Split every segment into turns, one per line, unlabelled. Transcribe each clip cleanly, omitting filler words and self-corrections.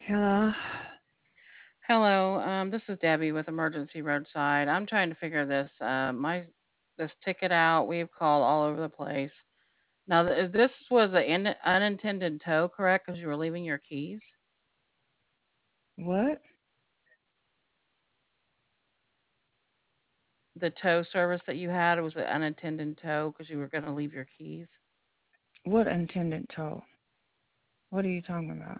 Hello.
Hello, this is Debbie with Emergency Roadside. I'm trying to figure this ticket out. We've called all over the place. Now, this was an unintended tow, correct? Because you were leaving your keys.
What?
The tow service that you had was an unintended tow because you were going to leave your keys.
What intended toll? What are you talking about?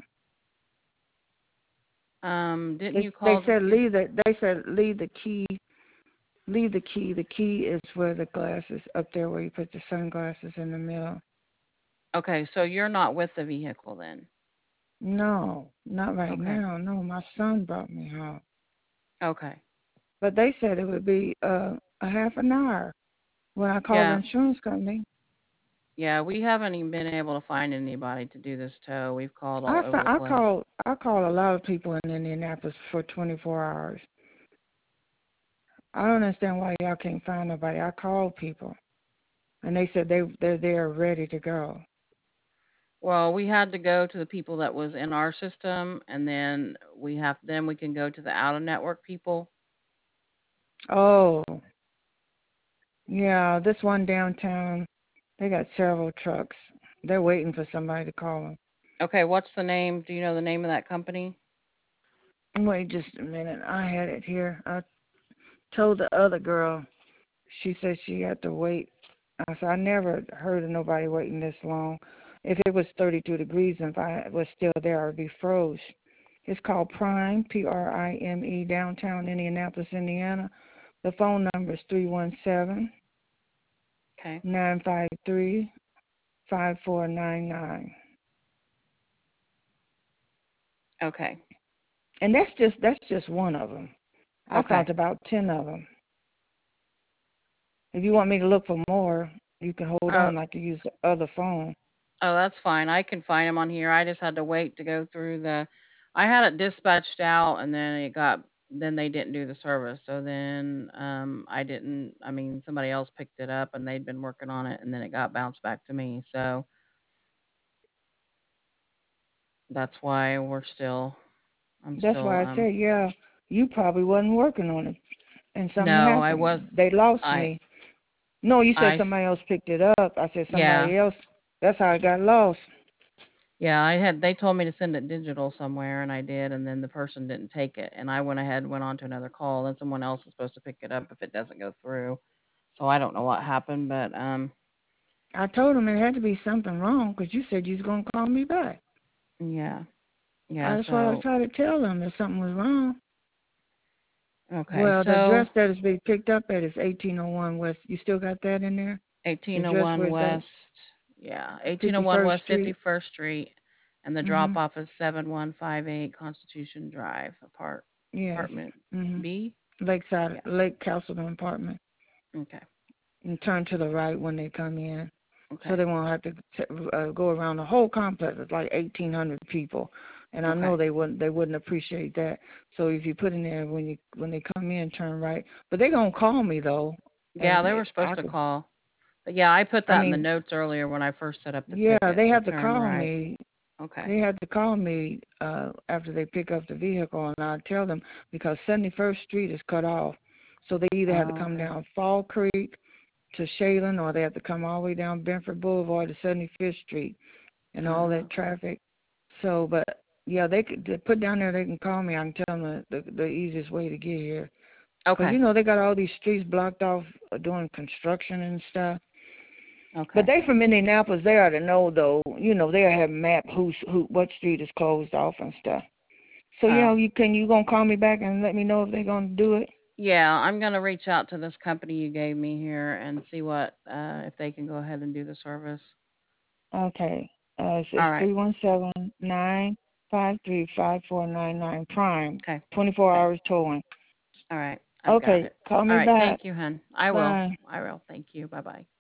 Didn't
They
you
they
call to
said
see?
leave the they said leave the key. Leave the key. The key is where the glasses up there where you put the sunglasses in the middle.
Okay, so you're not with the vehicle then.
No, not right
Okay,
now. No, my son brought me home.
okay,
But they said it would be a half an hour when I called the
yeah,
insurance company.
yeah. We haven't even been able to find anybody to do this tow. We've called all
I
over
thought
the place.
I called a lot of people in Indianapolis for 24 hours. I don't understand why y'all can't find nobody. I called people. And they said they're there ready to go.
Well, we had to go to the people that was in our system, and then we can go to the out of network people.
Oh, yeah, this one downtown, they got several trucks. They're waiting for somebody to call them.
Okay, what's the name? Do you know the name of that company?
Wait just a minute. I had it here. I told the other girl. She said she had to wait. I said I never heard of nobody waiting this long. If it was 32 degrees and if I was still there, I'd be froze. It's called Prime, Prime, downtown Indianapolis, Indiana. The phone number is 317
Okay.
953 5499.
Okay.
And that's just one of them. I found
Okay.
about 10 of them. If you want me to look for more, you can hold
Oh,
on. I can use the other phone.
oh, that's fine. I can find them on here. I just had to wait to go through I had it dispatched out, and then they didn't do the service. So then, I didn't, I mean, somebody else picked it up and they'd been working on it, and then it got bounced back to me. So that's why I'm
That's
still,
why I said, yeah, you probably wasn't working on it, and something
no, I
happened.
was,
They lost
I,
me. No, you said
I,
somebody else picked it up. I said
yeah,
somebody else. That's how it got lost.
yeah, they told me to send it digital somewhere, and I did, and then the person didn't take it, and I went ahead and went on to another call, then someone else is supposed to pick it up if it doesn't go through. So I don't know what happened, but,
I told him it had to be something wrong because you said you was gonna call me back.
yeah, yeah,
That's what I
so,
tried to tell them that something was wrong.
okay,
Well, the
so
address that is being picked up at is 1801 West. You still got that in there? The address
1801
where it's at?
West, yeah, 1801
51st
West
Street.
51st Street, and the drop
Mhm.
off is 7158 Constitution Drive,
Yes.
apartment
Mhm.
B?
Lakeside,
Yeah,
Lake Castleton apartment.
okay,
And turn to the right when they come in, so
okay,
they won't have to go around the whole complex. It's like 1,800 people, and I know
okay,
they wouldn't appreciate that. So if you put in there when they come in, turn right. But they gonna call me though,
yeah,
and
they were supposed
I
to
could.
call. But yeah, I put
I
that in the
mean,
notes earlier when I first set up the
yeah,
ticket
they
to
have to
turn
call
right.
me.
Okay.
They had to call me after they pick up the vehicle, and I tell them because 71st Street is cut off, so they either have to
Oh,
come
okay.
down Fall Creek to Shaylin, or they have to come all the way down Benford Boulevard to 75th Street, and all that
Okay.
traffic. So, but yeah, they put down there. They can call me. I can tell them the easiest way to get here, because
Okay.
they got all these streets blocked off doing construction and stuff. But
Okay.
they from Indianapolis. They ought to know though. They have map what street is closed off and stuff. So
Oh.
you gonna call me back and let me know if they're gonna do it?
Yeah, I'm gonna reach out to this company you gave me here and see what if they can go ahead and do the service.
Okay. It's
All right.
317-953-5499 Prime.
Okay.
24
Thank.
hours towing.
All right. I've got
Okay.
it.
Call
All
me
right.
back.
Thank you, hun. I will.
Bye.
I will. Thank you. Bye bye.